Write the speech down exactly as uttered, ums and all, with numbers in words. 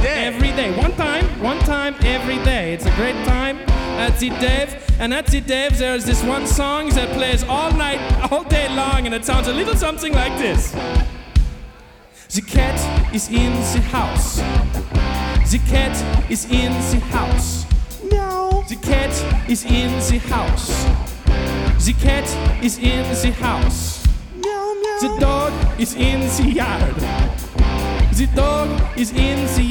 day. Every day. One time, one time, every day. It's a great time. That's it, Dave. And that's it, Dave. There's this one song that plays all night, all day long, and it sounds a little something like this. The cat is in the house. The cat is in the house. Meow. The cat is in the house. The cat is in the house. Meow, meow. The dog is in the yard. The dog is in the